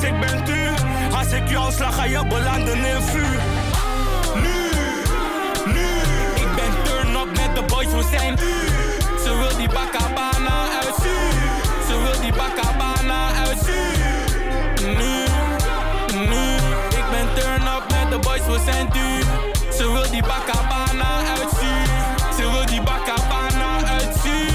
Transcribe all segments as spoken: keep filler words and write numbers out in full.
ik ben duur. Als ik jou slag, ga je belanden in vuur. Nu, nu. Ik ben turn up met de boys, we zijn duur. Ze wil die Bacabana uit zuur. Ze wil die Bacabana uit zuur. Nu, nu. Ik ben turn up met de boys, we zijn duur. Ze wil die Bacabana uit zuur. Ze wil die Bacabana uit zuur.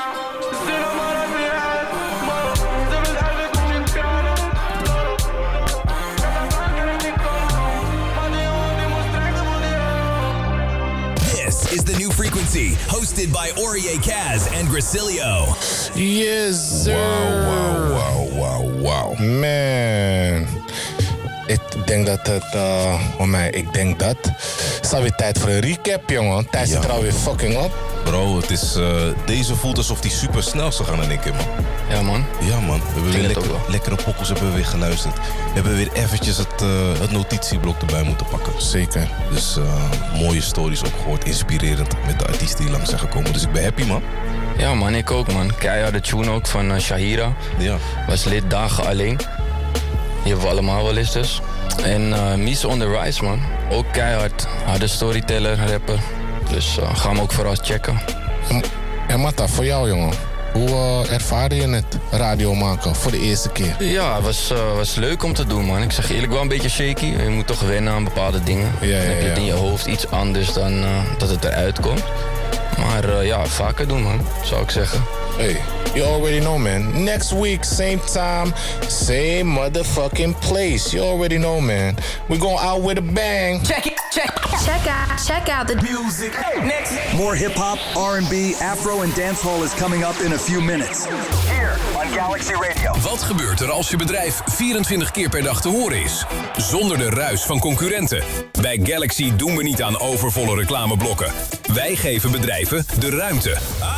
This is The New Frequency, hosted by Aurier Kaz and Gracilio. Yes, sir. Wow, wow, wow, wow. Man. Ik denk dat het, uh, oh mij, ik denk dat. Het is alweer tijd voor een recap, jongen. Tijd zit Ja. er alweer fucking op. Bro, het is, uh, deze voelt alsof die super snel zou gaan in één keer, man. Ja, man. Ja, man. We hebben weer het lekker, ook wel. lekkere pokkels hebben we weer geluisterd. We hebben weer eventjes het, uh, het notitieblok erbij moeten pakken. Zeker. Dus uh, mooie stories ook gehoord, inspirerend met de artiesten die langs zijn gekomen. Dus ik ben happy, man. Ja man, ik ook man. Keiharde tune ook van uh, Shahira. Ja. Was lid Dagen Alleen. Die hebben we allemaal wel eens dus. En uh, Mies on the Rise man. Ook keihard. Harde storyteller, rapper. Dus uh, ga hem ook vooral checken. En, en Matta, voor jou, jongen. Hoe uh, ervaarde je het radio maken voor de eerste keer? Ja, het was, uh, was leuk om te doen man. Ik zeg eerlijk wel een beetje shaky. Je moet toch wennen aan bepaalde dingen. Ja, ja, Dan heb je het ja. in je hoofd iets anders dan uh, dat het eruit komt. Maar uh, ja, vaker doen man, zou ik zeggen. Hey, you already know, man. Next week, same time, same motherfucking place. You already know, man. We're going out with a bang. Check it, check. Check out, check out the music. Next. More hip-hop, R and B, Afro and dancehall is coming up in a few minutes. Here on Galaxy Radio. Wat gebeurt er als je bedrijf vierentwintig keer per dag te horen is? Zonder de ruis van concurrenten. Bij Galaxy doen we niet aan overvolle reclameblokken. Wij geven bedrijven de ruimte.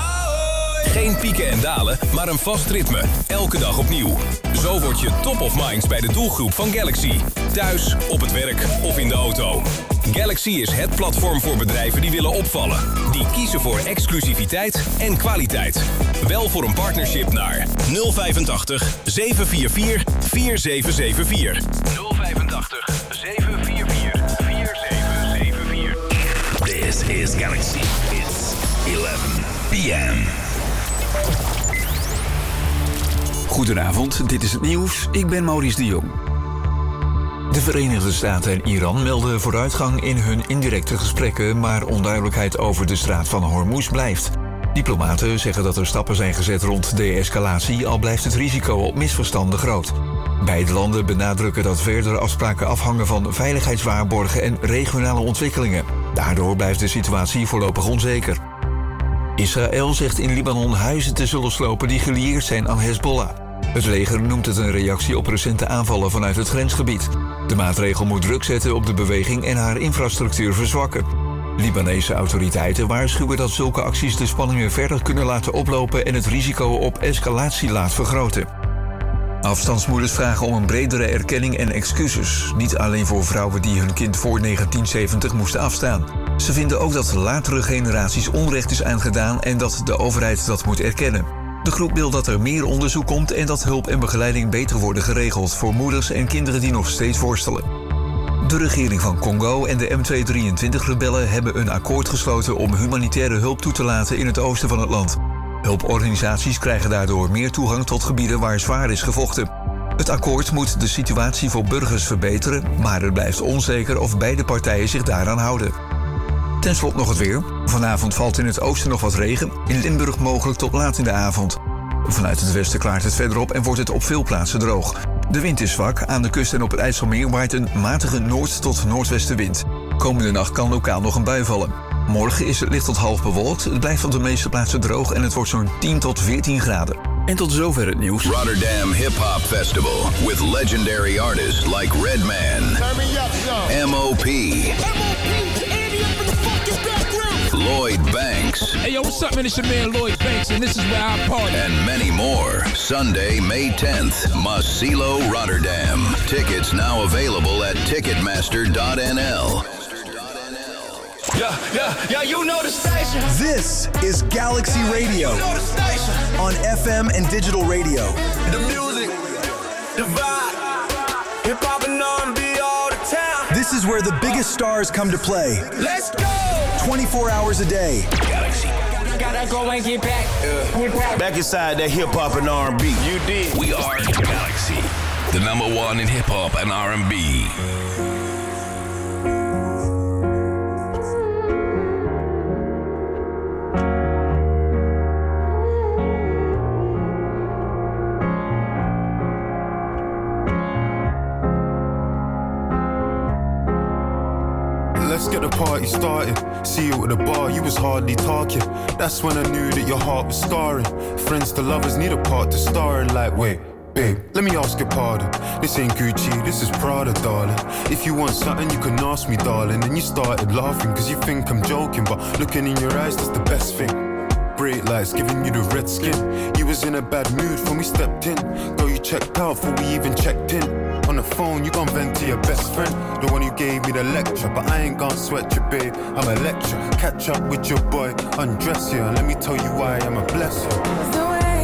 Geen pieken en dalen, maar een vast ritme. Elke dag opnieuw. Zo word je top of minds bij de doelgroep van Galaxy. Thuis, op het werk of in de auto. Galaxy is het platform voor bedrijven die willen opvallen. Die kiezen voor exclusiviteit en kwaliteit. Wel voor een partnership naar nul vijfentachtig, zeven vier vier, vier zeven zeven vier. nul vijfentachtig, zeven vier vier, vier zeven zeven vier. This is Galaxy. It's eleven p m. Goedenavond, dit is het nieuws. Ik ben Maurice de Jong. De Verenigde Staten en Iran melden vooruitgang in hun indirecte gesprekken, maar onduidelijkheid over de straat van Hormuz blijft. Diplomaten zeggen dat er stappen zijn gezet rond de-escalatie, al blijft het risico op misverstanden groot. Beide landen benadrukken dat verdere afspraken afhangen van veiligheidswaarborgen en regionale ontwikkelingen. Daardoor blijft de situatie voorlopig onzeker. Israël zegt in Libanon huizen te zullen slopen die gelieerd zijn aan Hezbollah. Het leger noemt het een reactie op recente aanvallen vanuit het grensgebied. De maatregel moet druk zetten op de beweging en haar infrastructuur verzwakken. Libanese autoriteiten waarschuwen dat zulke acties de spanningen verder kunnen laten oplopen en het risico op escalatie laat vergroten. Afstandsmoeders vragen om een bredere erkenning en excuses. Niet alleen voor vrouwen die hun kind voor negentien zeventig moesten afstaan. Ze vinden ook dat latere generaties onrecht is aangedaan en dat de overheid dat moet erkennen. De groep wil dat er meer onderzoek komt en dat hulp en begeleiding beter worden geregeld voor moeders en kinderen die nog steeds worstelen. De regering van Congo en de M tweehonderddrieëntwintig-rebellen hebben een akkoord gesloten om humanitaire hulp toe te laten in het oosten van het land. Hulporganisaties krijgen daardoor meer toegang tot gebieden waar zwaar is gevochten. Het akkoord moet de situatie voor burgers verbeteren, maar het blijft onzeker of beide partijen zich daaraan houden. Ten slotte nog het weer. Vanavond valt in het oosten nog wat regen, in Limburg mogelijk tot laat in de avond. Vanuit het westen klaart het verder op en wordt het op veel plaatsen droog. De wind is zwak, aan de kust en op het IJsselmeer waait een matige noord- tot noordwestenwind. Komende nacht kan lokaal nog een bui vallen. Morgen is het licht tot half bewolkt, het blijft op de meeste plaatsen droog en het wordt zo'n tien tot veertien graden. En tot zover het nieuws. Rotterdam Hip Hop Festival with legendary artists like Redman, M O P, Lloyd Banks. Hey yo, what's up man, it's your man Lloyd Banks and this is where I party. And many more. Sunday, May tenth, Masilo, Rotterdam. Tickets now available at ticketmaster dot n l. Yeah, yeah, yeah, you know the station. This is Galaxy Radio. You know the station. On F M and digital radio. The music, the vibe. is where the biggest stars come to play. Let's go! twenty-four hours a day. Galaxy. Gotta go and get back. Uh, back inside that hip hop and R and B. You did. We are Galaxy, the number one in hip hop and R and B. Let's get the party started. See you at the bar, you was hardly talking. That's when I knew that your heart was scarring. Friends to lovers need a part to star in. Like, wait, babe, let me ask your pardon. This ain't Gucci, this is Prada, darling. If you want something, you can ask me, darling. And you started laughing, cause you think I'm joking. But looking in your eyes, that's the best thing. Bright lights giving you the red skin. You was in a bad mood when we stepped in. Girl, you checked out before we even checked in. On the phone, you gon' vent to your best friend, the one who gave me the lecture. But I ain't gon' sweat you, babe, I'm a lecture. Catch up with your boy, undress you, and let me tell you why I'm a blessing.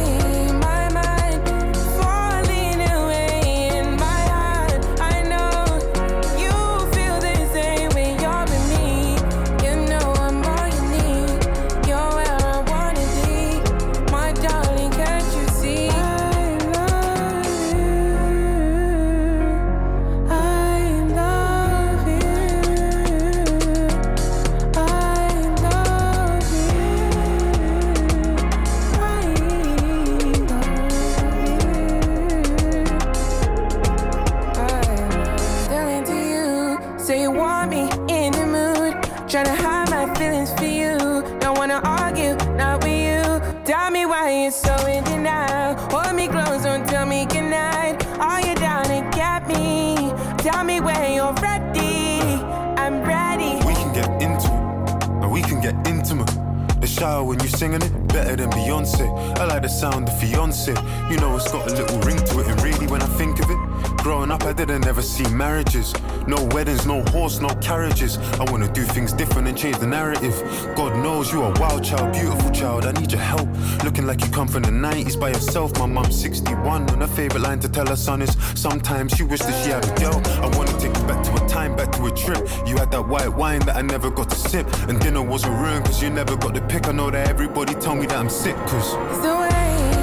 When you singing it, better than Beyonce. I like the sound of fiance. You know it's got a little ring to it. And really when I think of it, growing up I didn't ever see marriages. No weddings, no horse, no carriages. I wanna do things different and change the narrative. God knows you are a wild child, beautiful child. I need your help. Looking like you come from the nineties by yourself. My mom's sixty-one and her favorite line to tell her son is sometimes she wished that she had a girl. I wanna take you back to a time, back to a trip. You had that white wine that I never got to sip. And dinner wasn't ruined cause you never got the pick. I know that everybody tell me that I'm sick cause it's the way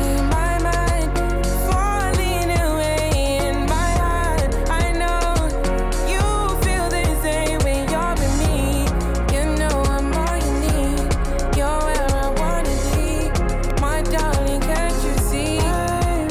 my mind falling away in my heart. I know you feel the same when you're with me. You know I'm all you need. You're where I wanna be. My darling, can't you see? I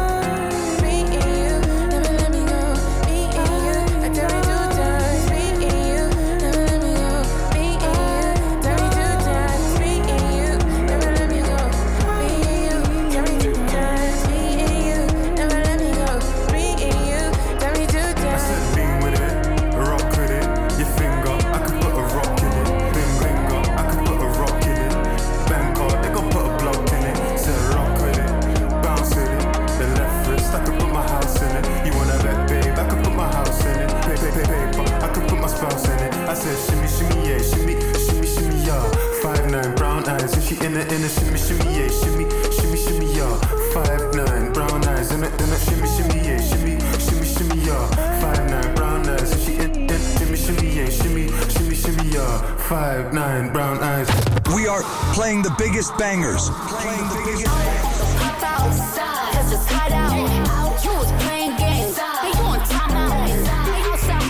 love me and you. Never let me go. Me and you. I tell me two times. Me and you. Never let me go. Me and you. Tell me two times. Me and you. Never let me go. Me and you. Tell me two times. Me and you. Never let me go. Me and you. Tell me two times. I said lean with it, rock with it. Your finger, I could put a rock in it. Bing finger, I could put a rock in it. Bangkok, they gon' put a block in it. Said rock with it, bounce with it. The left wrist, I could put my house in it. You wanna bet, babe? I could put my house in it. Pay, pay, pay, paper, I could put my spouse in it. I said shimmy, shimmy, yeah, shimmy, shimmy, shimmy, yeah. Five nine, brown eyes, and she in it, in it, shimmy, shimmy, yeah, shimmy, shimmy, shimmy, yeah. Five nine, brown eyes, in it, in it, shimmy, shimmy, yeah, shimmy, shimmy, shimmy, yeah. Five nine, brown eyes, and she in it, shimmy, shimmy, yeah, shimmy, shimmy, shimmy, yeah. Five nine, brown eyes. We are playing the biggest bangers. Playing the biggest bangers. Pop outside, cause it's hot out. Out, you was playing games. They doing time out. They outside.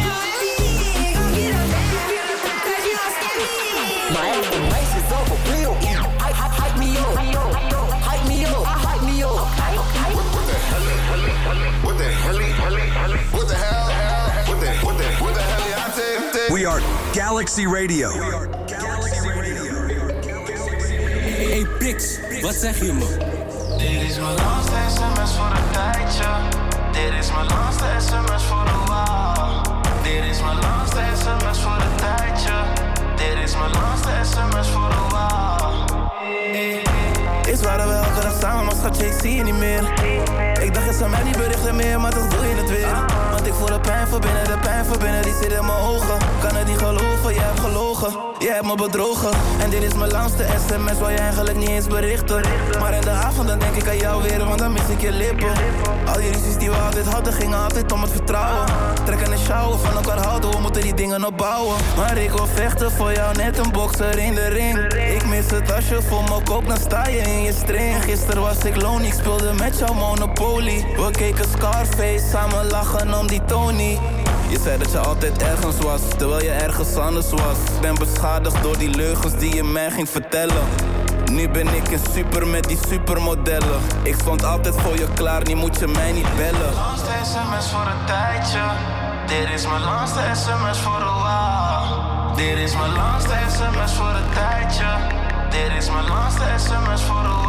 My explanation is over real. Hype, hype, hype me up. Hype me up. Hype me up. What the hell? What the hell? What the hell? What the what the what the hell? I say. We are Galaxy Radio. Hey Pix, wat zeg je me? Dit is mijn laatste sms voor een tijdje. Dit is mijn laatste sms voor een while. Dit is mijn laatste sms voor een tijdje. Dit is mijn laatste sms voor een while. Is waar we elke dag samen, maar schatje, ik zie je niet meer. Ik dacht, je zou mij niet berichten meer, maar toch doe je het weer. Want ik voel de pijn van binnen, de pijn van binnen, die zit in mijn ogen. Kan het niet geloven, je hebt gelogen. Je hebt hebt me bedrogen. En dit is mijn langste sms waar je eigenlijk niet eens berichten. Maar in de avond dan denk ik aan jou weer, want dan mis ik je lippen. Al die ruzies die we altijd hadden, gingen altijd om het vertrouwen. Trekken en sjouwen, van elkaar houden, we moeten die dingen opbouwen. Maar ik wil vechten voor jou, net een bokser in de ring. Ik mis het als je voor me koopt, dan sta je in je string. Gisteren was ik lonely, ik speelde met jou Monopoly. We keken Scarface, samen lachen om die Tony. Je zei dat je altijd ergens was, terwijl je ergens anders was. Ik ben beschadigd door die leugens die je mij ging vertellen. Nu ben ik een super met die supermodellen. Ik stond altijd voor je klaar, nu moet je mij niet bellen. Langste sms voor een tijdje. Dit is mijn langste sms voor een while. Dit is mijn langste sms voor een tijdje. Dit is mijn langste sms voor een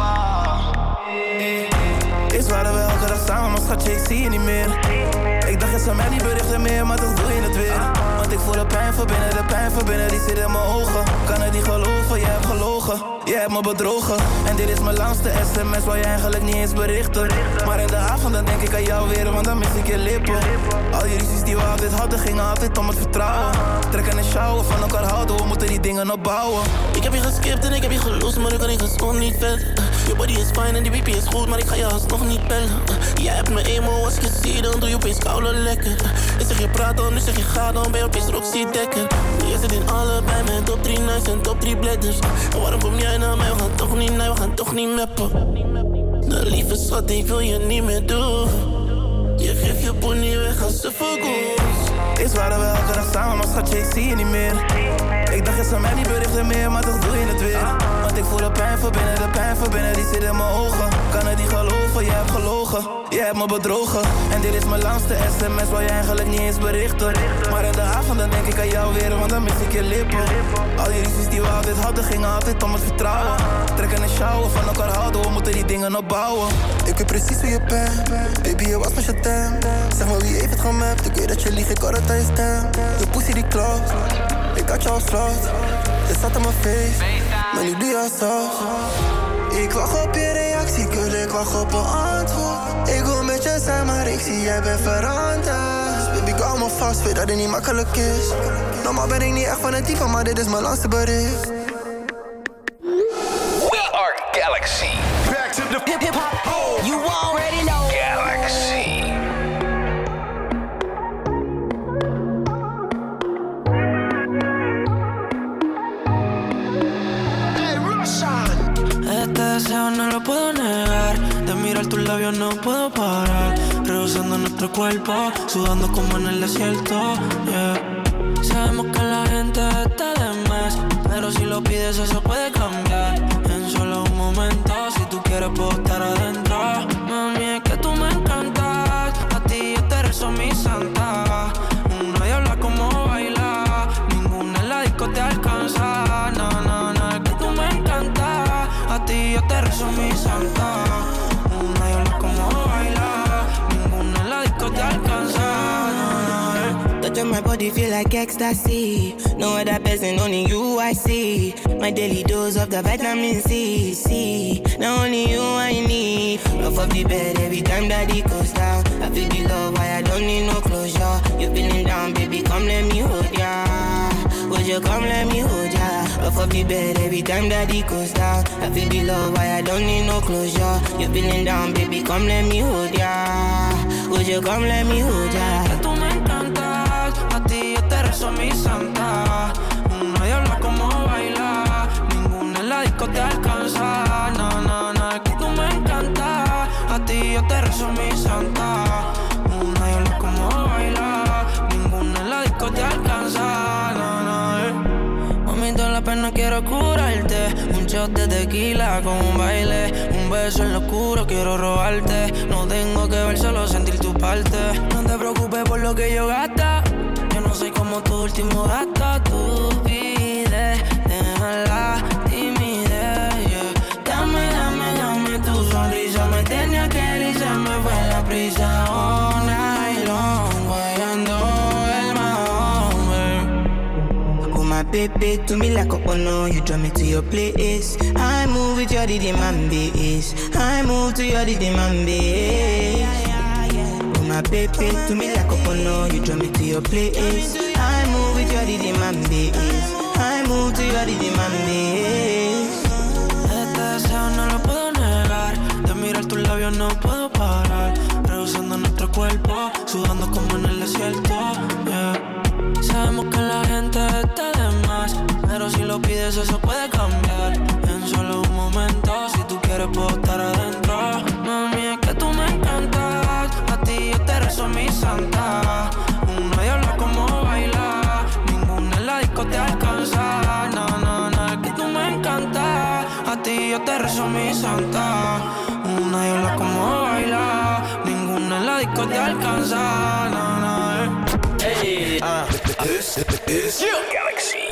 while. Is waren we elke dag samen, maar schatje, ik zie je niet meer. Ik dacht, je zou mij niet berichten meer, maar toch doe je het weer. Want ik voel de pijn van binnen, de pijn van binnen, die zit in mijn ogen. Kan het niet geloven, jij hebt gelogen. Jij hebt me bedrogen. En dit is mijn langste sms waar je eigenlijk niet eens berichten. Maar in de avond dan denk ik aan jou weer, want dan mis ik je lippen. Al die ruzies die we altijd hadden, gingen altijd om het vertrouwen. Trekken en sjouwen, van elkaar houden, we moeten die dingen opbouwen. Ik heb je geskipt en ik heb je gelost, maar ik kan niet gezond niet verder. Je body is fijn en die B P is goed, maar ik ga je alsnog niet bellen. Jij hebt me emo, als ik je zie, dan doe je opeens koude lekker. Ik zeg je praat dan, nu zeg je ga dan, ben je opeens Roxy Dekker. Je zit in allebei met top drie nights en top drie bladders. En waarom kom jij naar mij, we gaan toch niet, nee, we gaan toch niet mappen. De lieve schat, ik wil je niet meer doen. Je geeft je pony weg als ze vergoed. Is waren we elke dag samen, maar schatje, ik zie je niet meer. Ik dacht, je zou mij niet berichten meer, maar toch doe je het weer. Want ik voel de pijn van binnen, de pijn van binnen, die zit in mijn ogen. Kan het niet geloven, jij hebt gelogen. Jij hebt me bedrogen. En dit is mijn langste sms waar je eigenlijk niet eens berichten. Maar in de avond dan denk ik aan jou weer, want dan mis ik je lippen. Al die ruzies die we altijd hadden, gingen altijd om het vertrouwen. Trekken en sjouwen, van elkaar houden, we moeten die dingen opbouwen. Ik weet precies hoe je bent, baby, je was met je tem. Zeg maar wie heeft het gemapt, ik weet dat je liegt, ik hoor het aan je stem. Je pussy die klopt, ik had je al slot. Je zat aan mijn face, maar nu doe je alsof. Ik wacht op je reactie, girl, ik wacht op een antwoord. Ik wil met je zijn, maar ik zie jij bent veranderd. Baby, ik hou me vast, weet dat het niet makkelijk is. Normaal ben ik niet echt van het type, maar dit is mijn langste bericht. We are Galaxy. Back to the hip hip hop. Oh, you already know. Galaxy. Este deseo no lo puedo negar. De mirar tus labios no puedo parar. Rehusando nuestro cuerpo, sudando como en el desierto. Yeah. Sabemos que la gente está de más, pero si lo pides eso puede cambiar. En solo un momento, si tú quieres puedo estar adentro. Mami, es que tú me encantas. A ti yo te rezo mi santa. Una diabla como baila, ninguna en la disco te alcanza. No, no, no, es que tú me encantas. A ti yo te rezo mi santa. Una diabla como baila, ninguna en la disco te alcanza. No, no, eh. Touch on my body feel like ecstasy. No other person, only you I see. My daily dose of the vitamin C, C. Now only you I need. Off of the bed every time that it goes down. I feel the love, why I don't need no closure. You feeling down, baby, come let me hold ya. Would you come let me hold ya? Off of the bed every time that it goes down. I feel the love, why I don't need no closure. You feeling down, baby, come let me hold ya. Would you come let me hold ya? Que tú me encantas, a ti yo te rezo mi santa. Una diabla como baila, ninguna en la disco te alcanza. No, no, no, es que tú me encantas, a ti yo te rezo mi santa. Una diabla como baila, ninguna en la disco te alcanza. No, no, eh. Mami, toda la pena quiero curarte. Un shot de tequila con un baile. Un beso en lo oscuro quiero robarte. No tengo que ver, solo sentir tu parte. No te preocupes por lo que yo gasta. Yo no soy como tu último gasto. Tú pides, déjala timidez, yeah. Dame, dame, dame tu sonrisa. Me tenía que ir y se me fue la prisa. All night long, guayando el mahón. Oh my baby, to me like a oh no, you draw me to your place. I move with your diddy man base. I move to your diddy man base. Oh my baby, to me like a oh no, you draw me to your place. I move with your diddy man base. I move to your rhythm and bass. Este deseo no lo puedo negar. De mirar tus labios no puedo parar. Reduciendo nuestro cuerpo, sudando como en el desierto. Yeah. Sabemos que la gente está de más, pero si lo pides eso puede cambiar. En solo un momento, si tú quieres puedo estar adentro. Mami, es que tú me encantas. A ti yo te rezo mi santa. Una diabla como bailar, ninguna en la disco te alcanza. No, no, no, es que tú me encantas. A ti yo te rezo mi santa. Una diabla como bailar, ninguna en la disco te alcanza. No, no, eh. Hey, uh, this is you, Galaxy.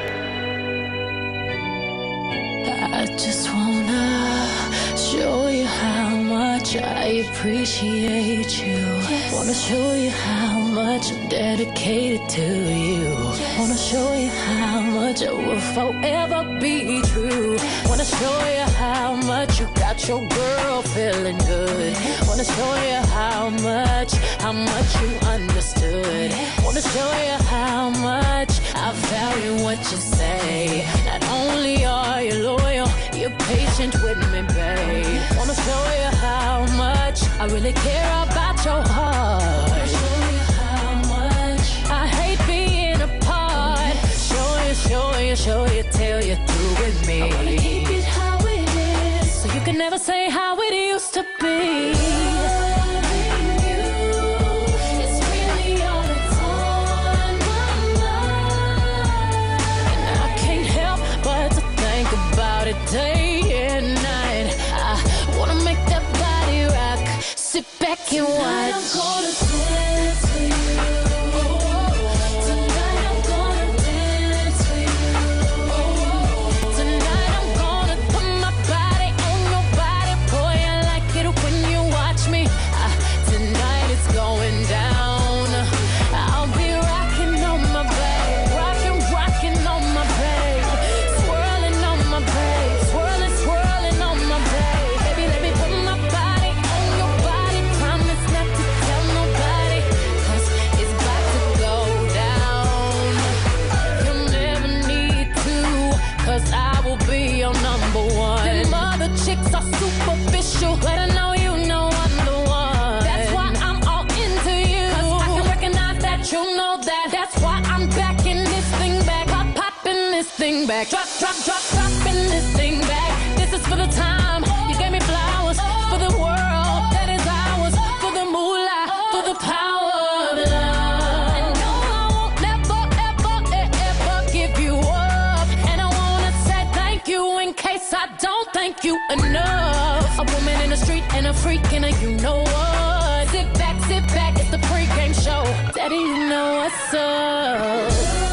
I just wanna show you how much I appreciate you. Yes. Wanna show you how much I'm dedicated to you. Yes. Wanna show you how much I will forever be true. Wanna show you how much you got your girl feeling good. Wanna show you how much, how much you understood. Wanna show you how much I value what you say. Not only are you loyal, you're patient with me, babe. Wanna show you how much I really care about your heart. Wanna show you how much I hate being apart. Show you, show you, show you till you're through with me. I wanna keep it how it is, so you can never say how it used to be. Day and night, I wanna make that body rock. Sit back and watch. Tonight I'm gonna dance for you. Tonight I'm gonna dance for you. Tonight I'm gonna put my body on your body. Boy, I like it when you watch me. Uh, tonight it's going down. I'll be rocking on my babe, rocking, rocking on my babe, swirling on my babe. Chicks are superficial, let her know you know I'm the one. That's why I'm all into you, 'cause I can recognize that you know that. That's why I'm backing this thing back, pop popping this thing back, drop drop drop dropping this thing back. This is for the time you gave me flowers, for the world that is ours, for the moolah, for the power of love. And no, I won't never ever ever give you up. And I wanna say thank you in case I don't thank you enough. A woman in the street and a freak and a you know what. Sit back, sit back, it's the pregame show. Daddy, you know what's up.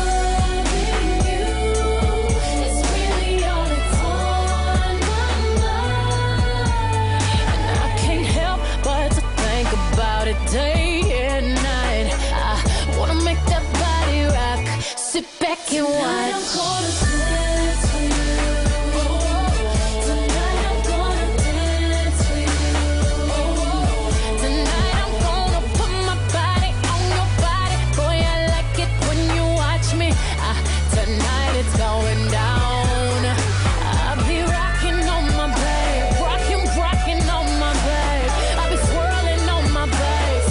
Day and night, I wanna make that body rock. Sit back and watch. I'm gonna dance for you. Tonight I'm gonna dance for you. Tonight I'm gonna put my body on your body. Boy, I like it when you watch me. Uh, tonight it's going down. I'll be rocking on my babe, rocking, rocking on my babe. I'll be swirling on my babe.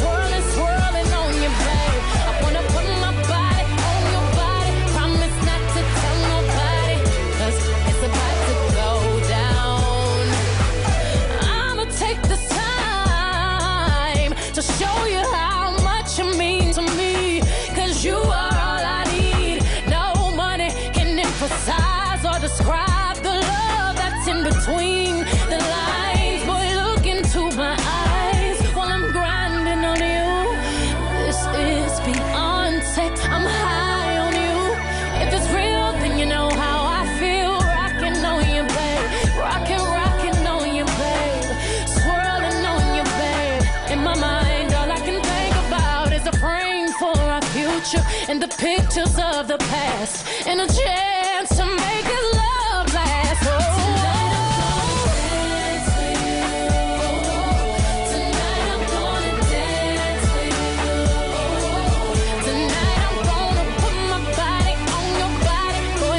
Describe the love that's in between the lines. Boy, look into my eyes while I'm grinding on you. This is Beyonce, I'm high on you. If it's real, then you know how I feel. Rocking on you, babe, rocking, rocking on you, babe, swirling on you, babe. In my mind, all I can think about is a frame for our future and the pictures of the past and a chance to make it love last. Oh. Tonight I'm gonna dance for you. Tonight I'm gonna dance for you. Tonight I'm gonna put my body on your body. Boy,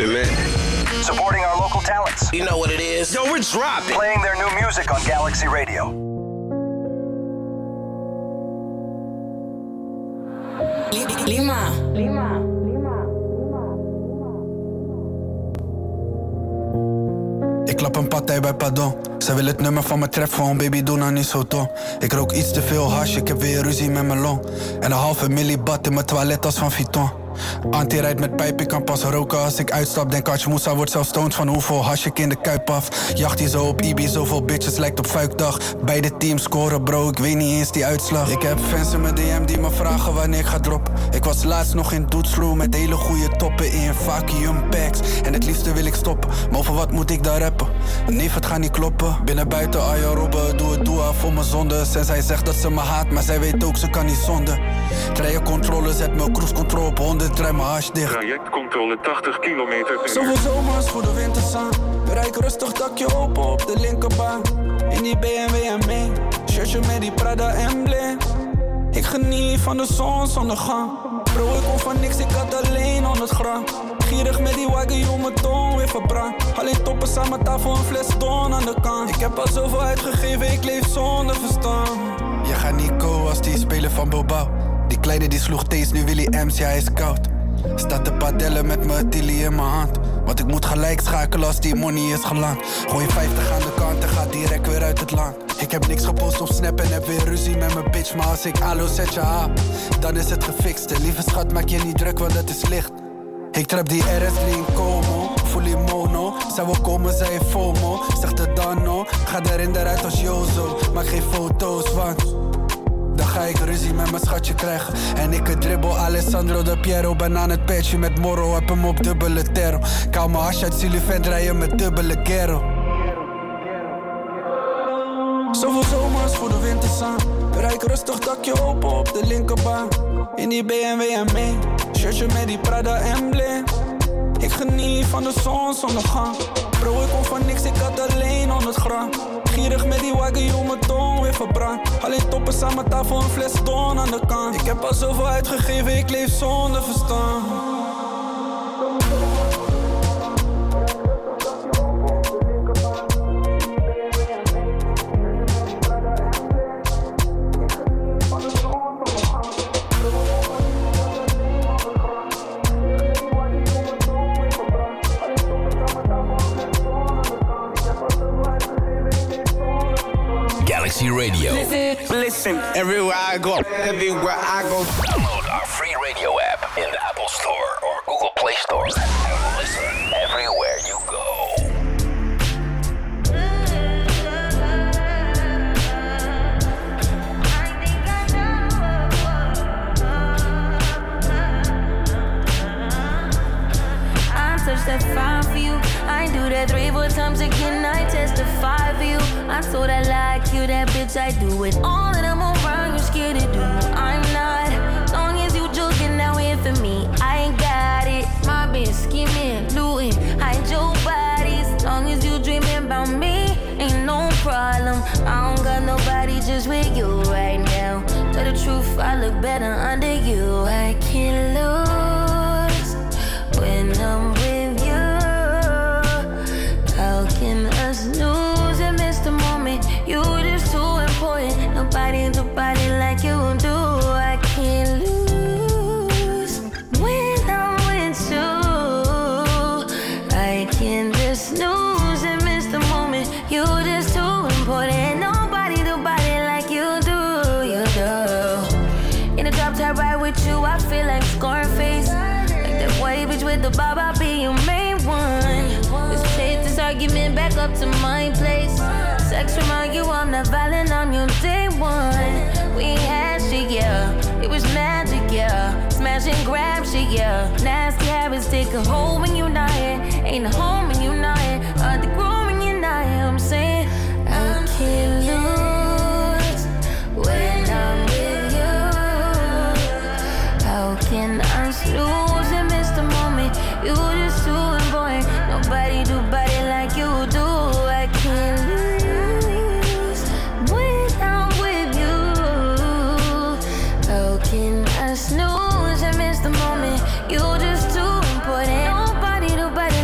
man. Supporting our local talents. You know what it is. Yo, we're dropping. Playing their new music on Galaxy Radio. Lima. Lima. Ik klap een partij bij Pardon. Zij wil het nummer van mijn trapphone, baby doe nou niet zo dom. Ik rook iets te veel hash, ik heb weer ruzie met mijn long. En een halve millibad in mijn toilet als van Vuitton. Anti rijdt met pijp, ik kan pas roken als ik uitstap. Denk Katje Moussa wordt zelf stoned van hoeveel hash ik in de kuip af. Jacht hij zo op Ibi, zoveel bitches lijkt op fuikdag. Beide teams scoren bro, ik weet niet eens die uitslag. Ik heb fans in mijn D M die me vragen wanneer ik ga droppen. Ik was laatst nog in Doetsloe met hele goede toppen in vacuum packs. En het liefste wil ik stoppen, maar over wat moet ik daar rappen? Nee, het gaat niet kloppen. Binnen buiten Arjen Robben, doe het doe voor mijn zondes. En zij zegt dat ze me haat, maar zij weet ook ze kan niet zonder. Trajectcontrole, zet mijn cruise control op honderd, draai mijn hash dicht. Trajectcontrole tachtig kilometer per uur. Zoveel zomers voor de winters aan. Rijk rustig dakje open op de linkerbaan. In die B M W M mee, shirtje met die Prada emblem. Ik geniet van de zonsondergang. Bro, ik kom van niks, ik had alleen honderd gram. Gierig met die waggie om mijn tong weer verbrand. Alleen toppen aan mijn tafel, een fles ton aan de kant. Ik heb al zoveel uitgegeven, ik leef zonder verstand. Je gaat niet go als die speler van Bilbao. Die kleine die sloeg thees, nu wil hij M's, ja hij is koud. Staat te padellen met mijn tilly in mijn hand. Want ik moet gelijk schakelen als die money is geland. Gooi vijftig aan de kant en ga direct weer uit het land. Ik heb niks gepost op Snap en heb weer ruzie met mijn bitch. Maar als ik alo zet je aan, dan is het gefixt. Lieve schat, maak je niet druk, want het is licht. Ik trap die R S Link Como, fully mono. Zij wil komen, zij heeft FOMO. Zegt het dan no, ga erin eruit als Jozo. Maak geen foto's, want dan ga ik ruzie met mijn schatje krijgen. En ik het dribbel Alessandro de Piero. Ben aan het patchen met Moro, heb hem op dubbele terro. Kou mijn hash uit Silivent, rijden met dubbele gero. Zoveel zomers voor de winters aan. Rijk rustig dakje open op de linkerbaan. In die B M W M mee, shirtje met die Prada emblem. Ik geniet van de zonsondergang. Bro, ik kom van niks, ik had alleen honderd gram. Gierig met die waggie om mijn tong weer verbrand. Alleen toppen aan mijn tafel, een fles ton aan de kant. Ik heb al zoveel uitgegeven, ik leef zonder verstand. Galaxy Radio. Listen, listen, everywhere I go, everywhere I go. Download our free radio app in the Apple Store or Google Play Store. And listen everywhere you go. I touch that fire for you. I do that three, four times again. I testify for you. I'm so that like you, that bitch. I do it all that I'm around. You're scared to do. I'm not. Long as you joking now here for me, I ain't got it. My bitch scheming, looting, hide your bodies. Long as you dreaming about me, ain't no problem. I don't got nobody just with you right now. Tell the truth, I look better under you. I can't lose when I'm with you. How can us lose and miss the moment? You just too important. Nobody, nobody like you do. I can't lose when I'm with you. I can't just snooze and miss the moment. You just too important. Nobody, nobody like you do. You do. In the drop top ride with you, I feel like Scarface. Like that white bitch with the bob, I'll be your main one. Let's take this argument back up to my place. Sex remind you I'm not violent, I'm your day one. We had shit, yeah. It was magic, yeah. Smash and grab shit, yeah. Nasty habits take a hold when you're not here. Ain't a home when you're not here. Hard to grow when you're not here. I'm saying I can't lose when I'm with you. How can I lose and miss the moment? You just too important. Nobody do body like you do. I can't lose when I'm with you. How can I snooze and miss the moment? You just too important. Nobody do body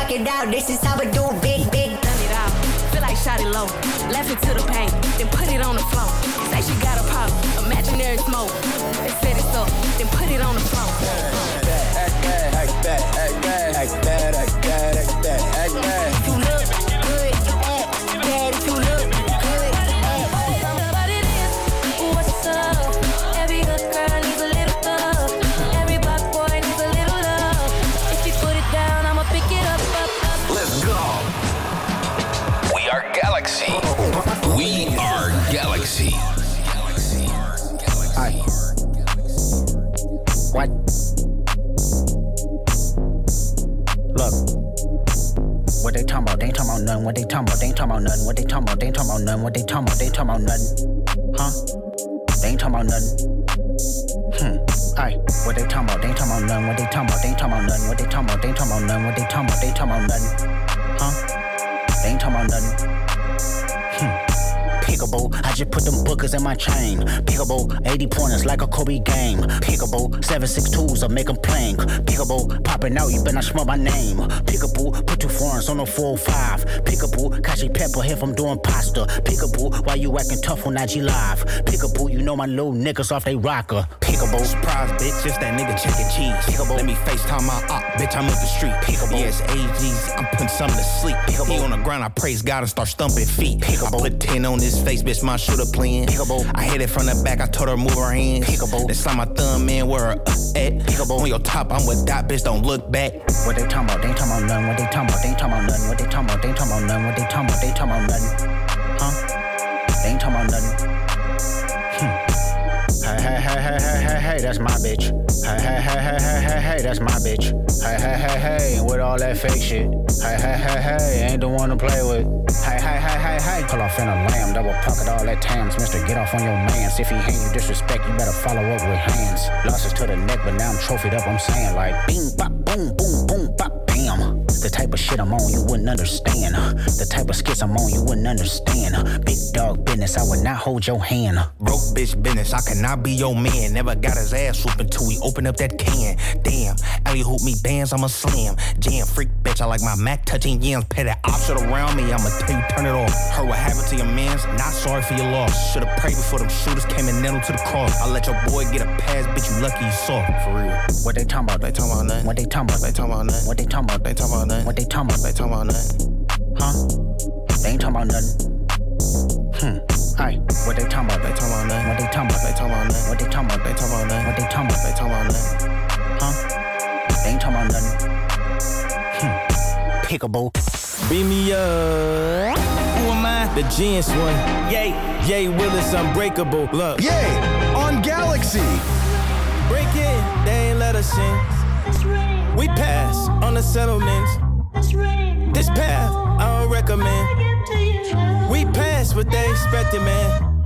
check it out. This is how we do big, big. Done it all. Feel like shot it low. Left it to the paint, then put it on the floor. Say she got a pop, imaginary smoke. They said it's up, then put it on the floor. Act bad, act bad, act bad, act bad, act bad, act bad, act bad. You look good, you act bad. If you look good, you act. What it is, what's up? Every good girl needs a little love. Every black boy needs a little love. If you put it down, I'ma pick it up, up, up. Let's go. We are Galaxy. We are Galaxy. Hi. What? Look. What they talking about? They ain't talking about none. What they talking about? They ain't talking about none. What they talking about? They ain't talking about none. What they talking about? They ain't talking about none. Huh? They ain't talking about none. Hmm. Aye. What they talking about? They ain't talking about none. What they talking about? They ain't talking about none. What they talking about? They ain't talking about none. What they talking about? They ain't talking about none. Huh? They ain't talking about none. Hmm. Pickable, I just put them bookers in my chain. Pickable, eighty pointers like a Kobe game. Pickable, seven six twos will make them plank. Pickable, popping out, you better not smell my name. Pickable, put two foreigns on the four oh five. Pickable, Kashi Pepper if I'm doing pasta. Pickable, why you acting tough on I G Live? Pickable, you know my little niggas off they rocker. Pickable, surprise, bitch, it's that nigga chicken cheese. Pickable, let me FaceTime my op, bitch, I'm up the street. Pickable, yes, A Gs, I'm putting something to sleep. Pickable, he on the ground, I praise God and start stumping feet. Pickable, I put ten on his face, bitch, my shooter playing. Pickable, I hit it from the back, I told her move her hands. Pickable, then slide my thumb in where her uh, at. Pickable, on your top, I'm with that bitch, don't look back. What they talking about? They ain't talking about none. What they talking about? They ain't talking about none. What they talking about? They ain't talking about none. What they talking about? They ain't talking about none. Huh? They ain't talking about nothing. Hmm. Hey, hey, hey, hey, hey, hey, hey, that's my bitch. Hey, hey, hey, hey, hey, hey, hey, that's my bitch. Hey, hey, hey, hey, and with all that fake shit. Hey, hey, hey, hey, ain't the one to play with. Hey, hey, hey, hey, hey, pull off in a lamb, double pocket all that tams. Mister, get off on your mans. If he hand you disrespect, you better follow up with hands. Losses to the neck, but now I'm trophied up, I'm saying like bing, bop, boom, boom, boom, bop, bam. The type of shit I'm on, you wouldn't understand. The type of skits I'm on, you wouldn't understand. Big dog business, I would not hold your hand. Broke bitch business, I cannot be your man. Never got his ass whooped until we open up that can. Damn, alley hoop me bands, I'm a slam. Jam freak bitch, I like my Mac touching yams. Pay that option around me, I'ma tell you turn it off. Heard what happened to your mans, not sorry for your loss. Should've prayed before them shooters came and nailed to the cross. I let your boy get a pass, bitch, you lucky you saw. For real. What they talking about? They talking about nothing. What they talking about? They talking about nothing. What they talking about? They talking about nothing. What they talking about? They talking about nothing. Huh? They ain't talking about nothing. Hmm. Aye. What they talking about? They talking about nothing. What they talking about? They talking about nothing. What they talking about? They talking about nothing. What they talking about? They talking about nothing. Huh? They ain't talking about nothing. Hmm. Pickable. Beat me up. Who am I? The genius one. Yay. Yay Willis, unbreakable. Look. Yay. On Galaxy. Break it. They ain't let us in. We pass on the settlements. This path I don't recommend. We pass what they expected, man.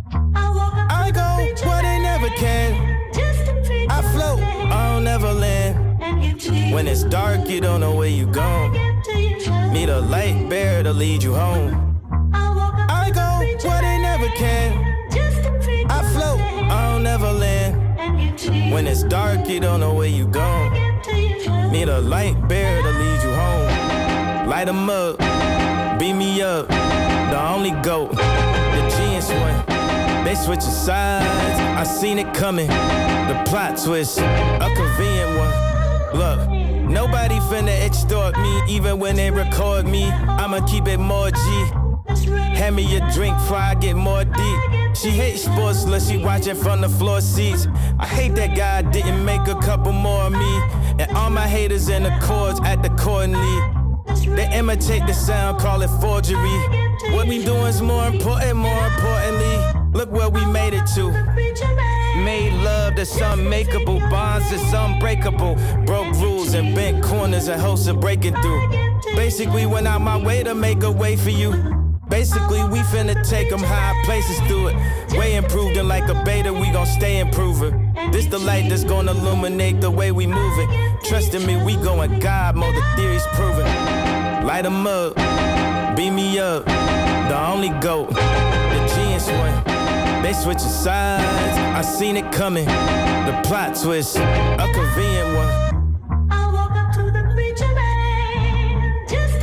I go where they never can. I float, I don't never land. When it's dark, you don't know where you going. Need a light bearer to lead you home. I go where they never can. I float, I don't never land. When it's dark, you don't know where you going. Need a light bearer to lead you home. Light 'em up, beat me up. The only GOAT, the genius one. They switching sides, I seen it coming. The plot twist, a convenient one. Look, nobody finna extort me, even when they record me. I'ma keep it more G. Hand me a drink before I get more deep. She hates sports unless she watching from the floor seats. I hate that guy didn't make a couple more of me. And all my haters in the chords at the coordinate. They imitate the sound, call it forgery. What we doing's more important, more importantly. Look where we made it to. Made love that's unmakeable, bonds that's unbreakable. Broke rules and bent corners and hosts are breaking through. Basically went out my way to make a way for you. Basically we finna take them high places through it. Way improved and like a beta we gon' stay improving. This the light that's gonna illuminate the way we moving. Trust in me, we going God mode, the theory's proven. Light 'em up, beat me up, the only GOAT, the genius one. They switching sides, I seen it coming. The plot twist, a convenient one. I woke up to the preacher man, just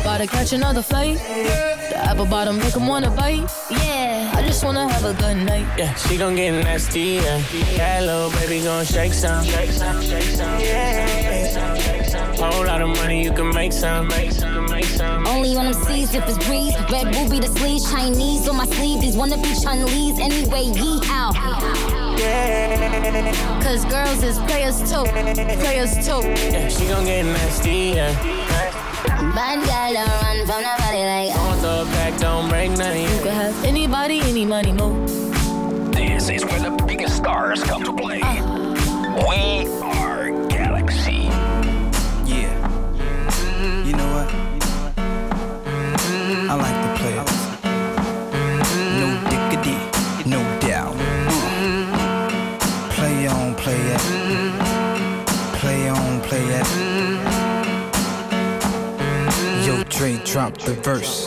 About to catch another fight. The apple bottom make him wanna bite. Yeah, I just wanna have a good night. Yeah, she gon' get nasty, yeah. That little baby gon' shake some. Shake some, shake some, yeah. Whole lot of money, you can make some, make some, make some. Only on them seas if it's breeze. Red ruby the sleeves, Chinese on my sleeve. These wanna be Chinese anyway, yee how. Yeah. Cause girls is players too, players too. Yeah, she gon' get nasty, yeah. Bad girl don't run from nobody like don't throw it back, don't break nothing. You can have anybody, any money, move. This is where the biggest stars come to play. Uh. We are Galaxy. Yeah. You know what? I like to play it. No diggity, no doubt. Play on, play it. Play on, play it. Yo, Dre, drop the verse.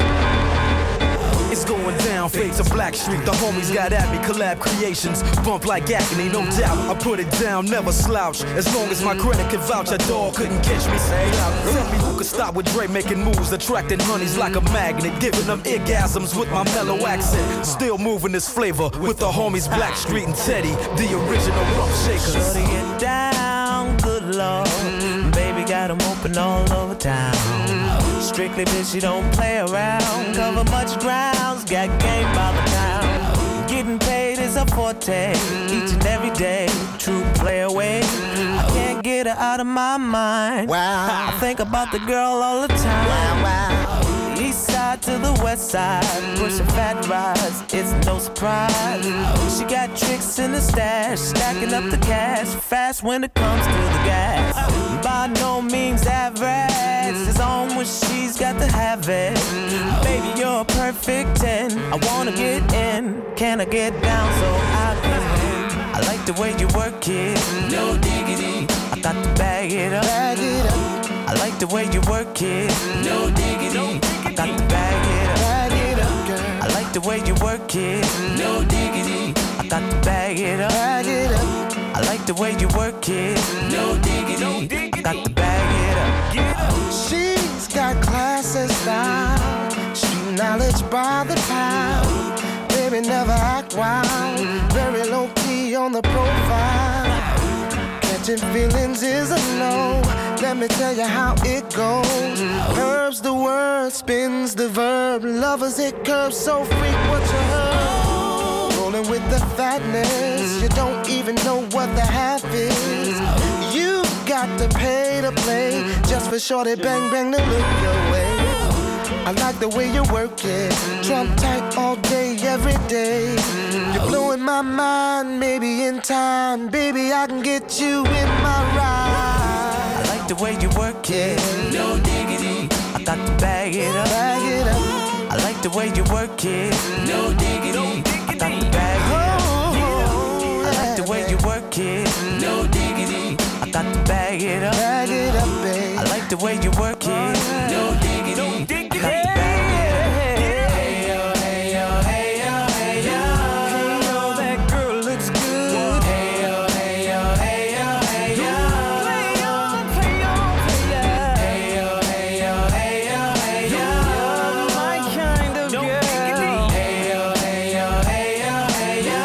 It's going down, fade to Black Street. The homies got at me, collab creations. Bump like acne, no doubt. I put it down, never slouch. As long as my credit can vouch, a dog couldn't catch me. Say out. Tell me who could stop with Dre making moves, attracting honeys like a magnet, giving them orgasms with my mellow accent. Still moving this flavor with the homies Black Street and Teddy, the original rough shakers. Shorty get down, good lord. Baby got them open all over town. Strictly bitch, you don't play around. Cover much grounds, got game by the pound. Getting paid is a forte, each and every day. True play away, I can't get her out of my mind. Wow, I think about the girl all the time. Wow, wow. East side to the west side, pushing fat rides, it's no surprise. She got tricks in the stash, stacking up the cash, fast when it comes to the gas. By no means average, it's on when she's got to have it. Baby, you're a perfect ten, I wanna get in, can I get down so I can win? I like the way you work it, no diggity, I got to bag it up, bag it up. I like the way you work it, no diggity, I got to bag it up, bag it up, girl. I like the way you work it, no diggity, I got to bag it up, bag it up. I like the way you work it, no diggity, I got to bag it up. She's got class and style, street knowledge by the pound. Baby never act wild, very low key on the profile. Catching feelings is a no. Let me tell you how it goes. Curves the word, spins the verb. Lovers hit curves so freak what you heard. Rolling with the fatness, you don't even know what the half is. You got to pay to play just for shorty bang bang to look your way. I like the way you work it, trump tight all day, every day. You're blowing my mind, maybe in time, baby I can get you in my ride. I like the way you work it, no diggity, I got to bag it up, bag it up. I like the way you work it, no diggity, I got to bag it up. I like the way you work it, no diggity, I got to bag it up, bag it up, babe. I like the way you work it, no diggity, I got to bag it up. Hey yo, hey yo, hey yo, hey yo. You know that girl looks good. Hey yo, hey yo, hey yo, hey yo. Play on, play on, play on. Hey yo, hey yo, hey yo, hey yo. You're my kind of girl. Hey yo, hey yo, hey yo, hey yo.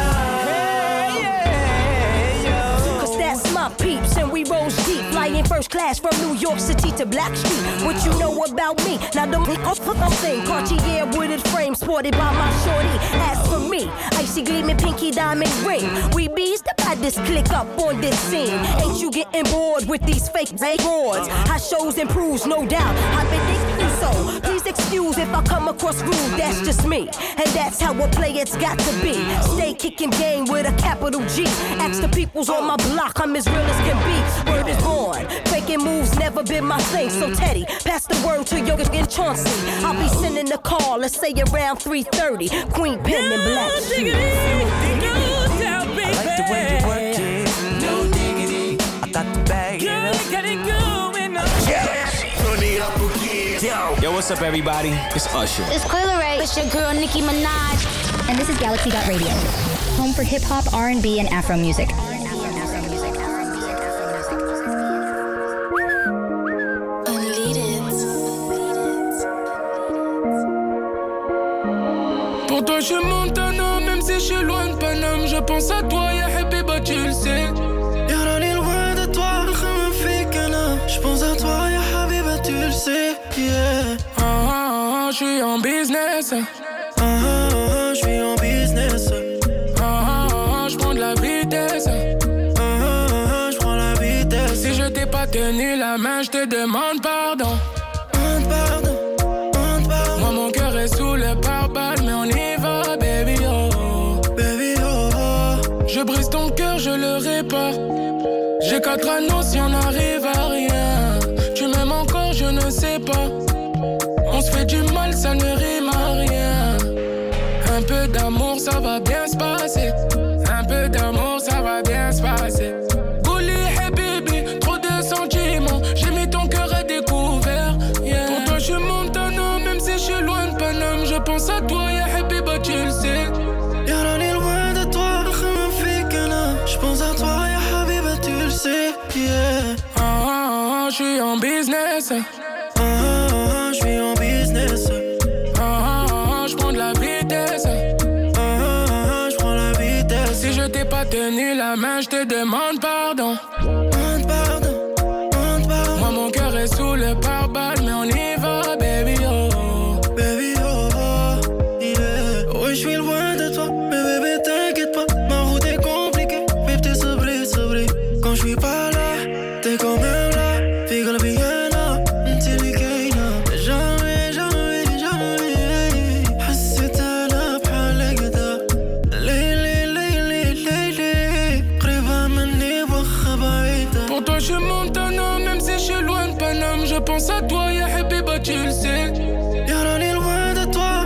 Hey yo. Cause that's my peeps and we rose deep, flying first class from New York City to Black Street. What you know about me? Now don't off for something. Cartier wooded frame sported by my shorty. As for me, icy gleaming pinky diamond ring. We bees the baddest click up on this scene. Ain't you getting bored with these fake broads? How shows improves, no doubt. I've been thinking so. Please excuse if I come across rude. That's just me, and that's how a player's got to be. Stay kicking game with a capital G. Ask the peoples on my block, I'm as real as can be. Word is born. Faking moves never been my thing. So Teddy, pass the word to your and Chauncey. I'll be sending the call, let's say around three thirty. Queen Pen and Black Shoes. I like the way you work it, no diggity, I got to bag it up. Get it going. Yo. Yo, what's up, everybody? It's Usher. It's Coil Ray. It's your girl Nicki Minaj. And this is Galaxy Radio, home for hip hop, R and B, and Afro music. toi, je suis Montana, même si je suis loin de Paname. Je pense à toi, ya Habiba, tu le sais. Ya Rani, loin de toi, je pense à toi, ya Habiba, tu le sais. Yeah. Ah, ah, ah, je suis en business. Ah, ah, ah, je suis en business. Ah, ah, ah, je prends de la vitesse. Ah, ah, ah, je prends la vitesse. Si je t'ai pas tenu la main, je te demande pardon. Demande pardon, demande pardon. Moi, mon cœur est sous le pare-balles, mais on y va, baby, oh. Baby, oh, oh. Je brise ton cœur, je le répare. J'ai quatre anneaux si on arrive à rien. Tu m'aimes encore, je ne sais pas. On se fait du mal, ça ne rime à rien. Un peu d'amour, ça va bien se passer. Un peu d'amour, ça va bien se passer. Bouli, hey baby, trop de sentiments. J'ai mis ton cœur à découvert. Yeah. Pour toi, je suis Montana, même si je suis loin de Paname. Je pense à toi, ya Habiba, tu le sais. Ya Rani, loin de toi, je pense à toi, ya Habiba, tu le sais. Yeah. Ah, ah, ah, je suis en business. Ah, ah, ah, je suis en business. Ah, ah, ah, je prends de la vitesse. Ah, ah, ah, je prends la vitesse. Si je t'ai pas tenu la main, je te demande pardon. Demande pardon, demande pardon. Moi, mon cœur est sous le pare-balles, mais on y va, baby, oh. Baby, oh, oh, yeah. Oui, je suis loin de toi, mais bébé, t'inquiète pas. Ma route est compliquée, mais t'es sabré, sabré. Quand je suis pas là, t'es quand même là. Fais gonna be enough until you gain up. Jamais, jamais, jamais. حسيت أنا بحالك ده. ليلي, ليلي, ليلي. قريبة مني وخا بعيدة. Pour toi, je suis Montana, même si je suis loin de Paname. Je pense à toi, ya Habiba, tu le sais. Ya Rani, loin de toi,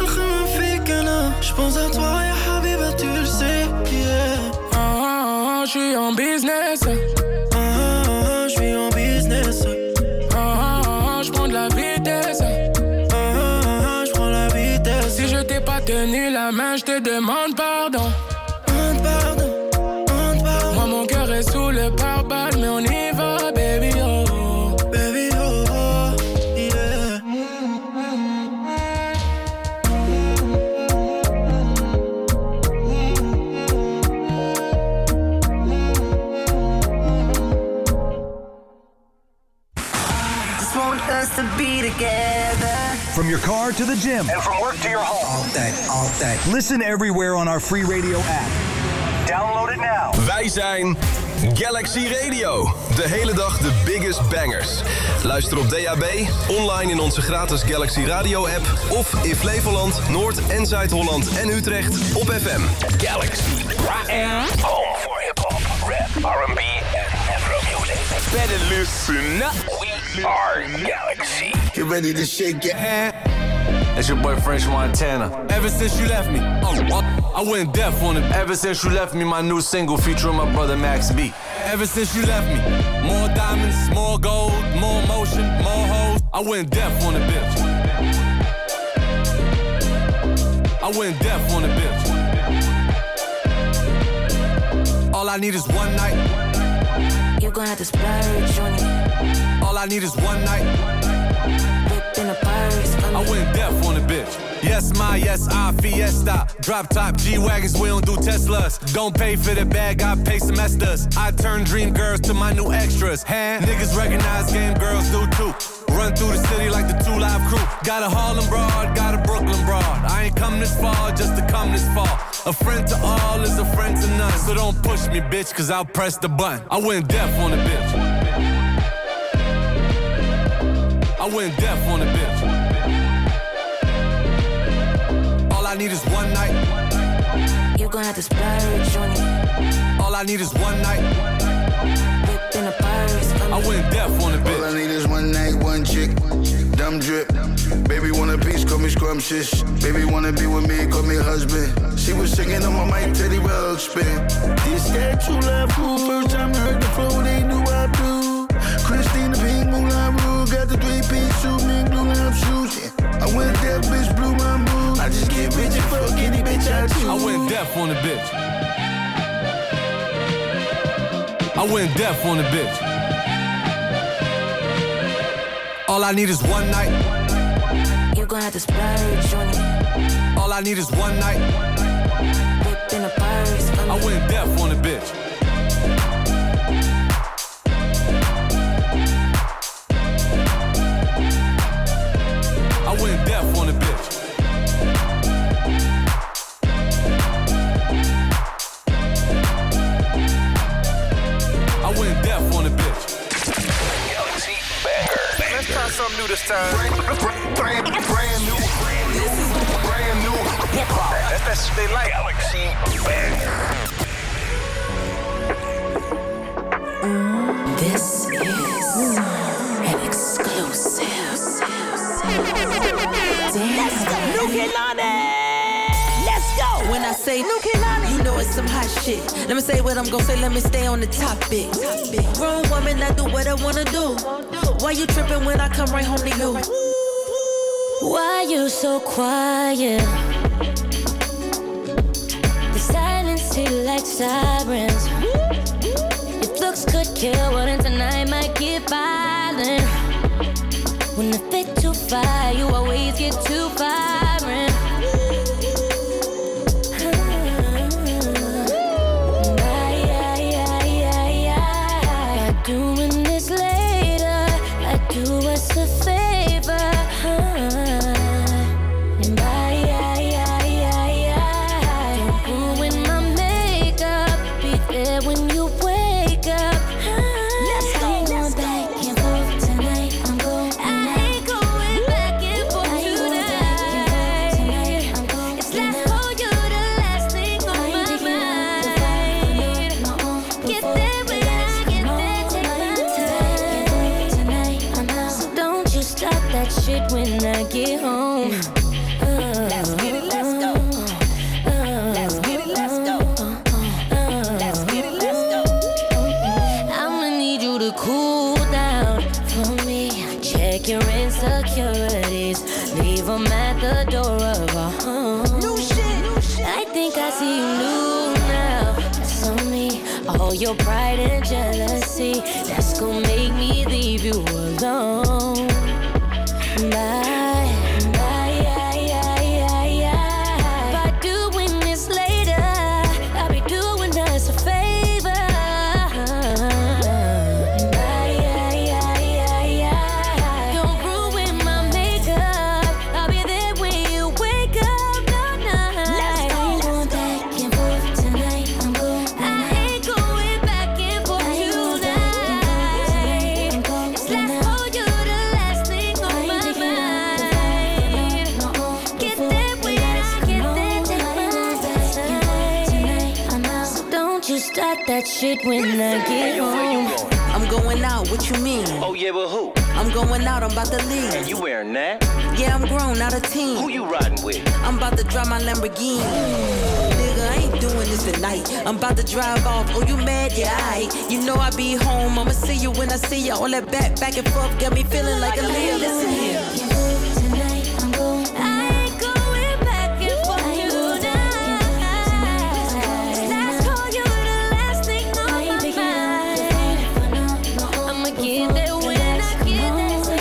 je pense à toi, ya Habiba, tu le sais. Yeah. Ah, ah, ah, je suis en business. Ah, ah, ah, je suis en business. Ah, ah, ah, je prends de la vitesse. Ah, ah, ah, je prends la vitesse. Si je t'ai pas tenu la main, je te demande pardon. Demande pardon, demande pardon. Moi, mon cœur est sous le pare-balles, mais on y va, baby, oh. Baby, oh, oh, yeah. Just want us to be together. From your car to the gym. And from work to your home. All day, all day. Listen everywhere on our free radio app. Download it now. Wij zijn Galaxy Radio. De hele dag de biggest bangers. Luister op D A B, online in onze gratis Galaxy Radio app of in Flevoland, Noord- en Zuid-Holland en Utrecht op F M. Galaxy. Home for hip-hop, rap, R and B and Afro music. Better listen up. We are Galaxy. Get ready to shake your hand. It's your boy French Montana. Ever since you left me, oh, I went deaf on it. Ever since you left me, my new single featuring my brother Max B. Ever since you left me, more diamonds, more gold, more motion, more hoes. I went deaf on the bitch. I went deaf on the bitch. All I need is one night. You gon' have to splurge on it. All I need is one night. Whip in a purse. I went deaf on the bitch. Yes, my, yes, I, Fiesta. Drop top G-Wagons, we don't do Teslas. Don't pay for the bag, I pay semesters. I turn dream girls to my new extras. Hand niggas recognize game girls do too. Run through the city like the two Live Crew. Got a Harlem broad, got a Brooklyn broad. I ain't come this far just to come this far. A friend to all is a friend to none. So don't push me, bitch, cause I'll press the button. I went deaf on the bitch. I went deaf on the bitch. All I need is one night. You gon' have to splurge on it. All I need is one night. Whip in a purse. I went deaf on the bitch. All I need is one night, one chick. Dumb drip. Baby want a piece, call me scrumptious. Baby wanna be with me, call me husband. She was singing on my mic, Teddy Wells spin. This that true love fool. First time I heard the flow, they knew I do. Christina Pink, Moulin Rouge. Got the three-piece suit, me blue lamp shoes. Yeah. I went deaf, bitch, blew my mood. I just get rich and fuck any bitch I choose. I went deaf on the bitch. I went deaf on the bitch. All I need is one night. You gon' might have to splurge on it. All I need is one night. Whip in a purse. I went deaf on a bitch. I went deaf on a bitch. I went deaf on a bitch. Galaxy Banger. Let's try something new this time. Brand, brand, brand new. This is brand new hip hop. That's that shit they like. Galaxy Banger. This is an exclusive. Let's go, Nuke Let's go. When I say Nuke, you know it's some hot shit. Let me say what I'm gonna say. Let me stay on the topic. Grown woman, I do what I wanna do. Why you tripping when I come right home to you? Why you so quiet? The silence hit like sirens. If looks could kill, well then tonight might get violent. When the fit too fire, you always get too vibrant. By doing this later, I do us a favor. And bye, don't ruin my makeup. Be there when you wake up. Let's go, let's go. Back and forth tonight, I'm going. I ain't going back and forth tonight. It's last for you, the last thing on my mind. Get there when I get there, take my time. So don't you stop that shit when I get home. Let's get it, let's go. Let's get it, let's go. Let's get it, let's go. I'ma need you to cool down for me. Check your insecurities. Leave them at the door of our home. New shit, new shit. I think I see you new now. That's on me. All your pride and jealousy. That's gonna make me leave you alone. Bye, bye, by doing this later, I'll be doing us a favor. Don't ruin my makeup. I'll be there when you wake up. No, no. Let's go, let's Going back and forth tonight. I'm going. I ain't going back and forth tonight. It's last for you, the last thing on my mind. Get there when I get there, take my time. So don't you start that shit when I get home. I'm going out, what you mean? Oh yeah, but who? I'm going out, I'm about to leave. And you wearing that? Yeah, I'm grown, not a teen. Who you riding with? I'm about to drive my Lamborghini. Nigga, I ain't doing this tonight. I'm about to drive off. Oh, you mad? Yeah, I. You know I be home. I'ma see you when I see you. All that back, back and forth got me feeling like a Leo. Listen here. Tonight I'm going. I ain't going back and forth tonight. Last call, you the last thing on my mind. I'ma get there when I get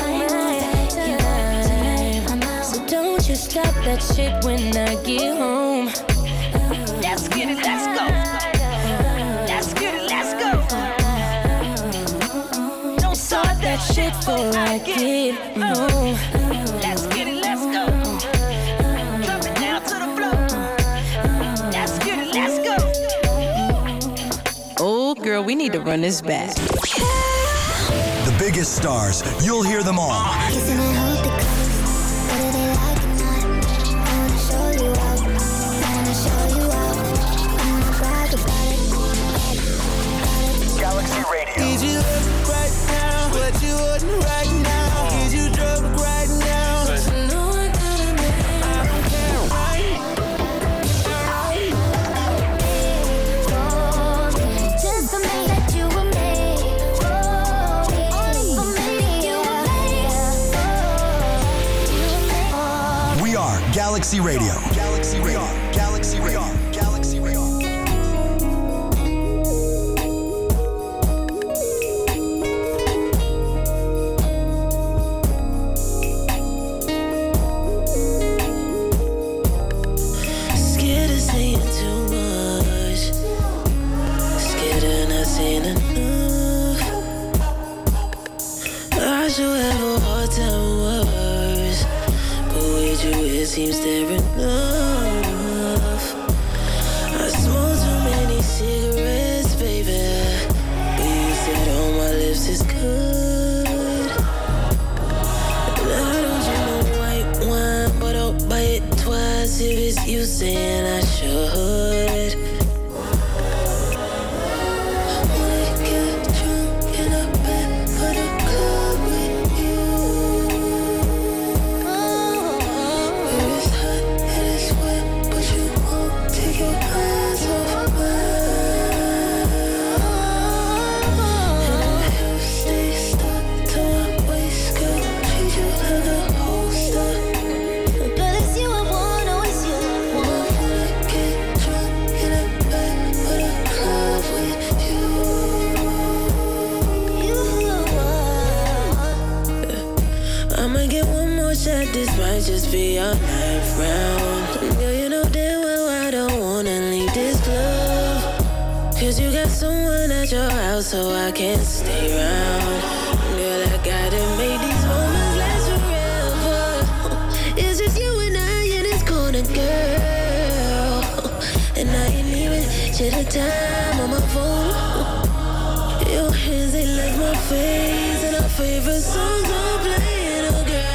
there tonight. So don't you stop that shit when I get home. Let's get it, let's go. Let's get it, let's go. Don't start That shit before I get home. Let's get it, let's go. Drop it down to the floor. Let's get it, let's go. Oh, girl, we need to run this back. The biggest stars, you'll hear them all. Kissing and hold the close. Whether they like or not, I wanna show you out. I wanna show you out. I wanna brag about it. Galaxy Radio. Did you look right now? What you wouldn't right now? Did you drug right now? You know I gotta make I don't care, right? Just to make that you were made for me. Only for me, you were made. We are Galaxy Radio. Galaxy Radio. Galaxy Radio. Galaxy Radio. seems there enough. I smoke too many cigarettes, baby. But you said on my lips is good. And I don't drink no white wine, but I'll buy it twice if it's you saying I should. This might just be our ninth round. Girl, you know damn well I don't wanna leave this club. Cause you got someone at your house, so I can't stay around. Girl, I gotta make these moments last forever. It's just you and I in this corner, girl. And I ain't even shit a time on my phone. Your hands, they left my face, and our favorite songs are playing, oh girl.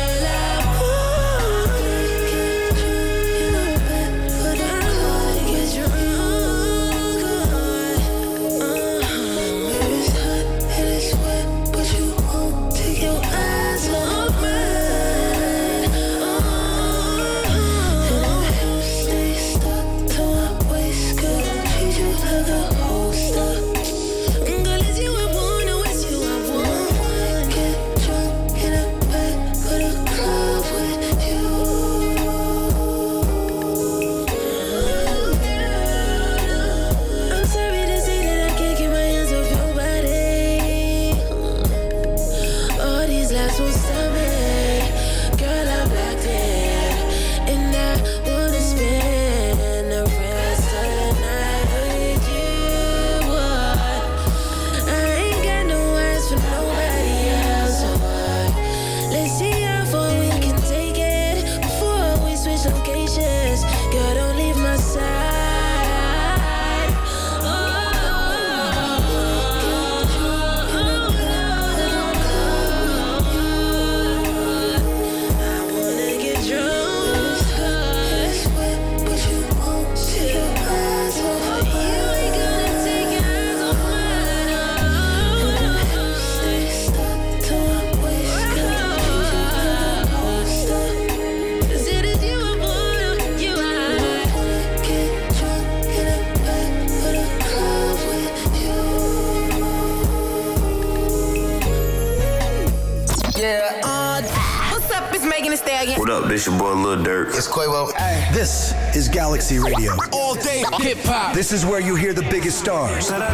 What up, this your boy Lil Durk. It's Quavo. Hey. This is Galaxy Radio. All day hip-hop. This is where you hear the biggest stars. Zij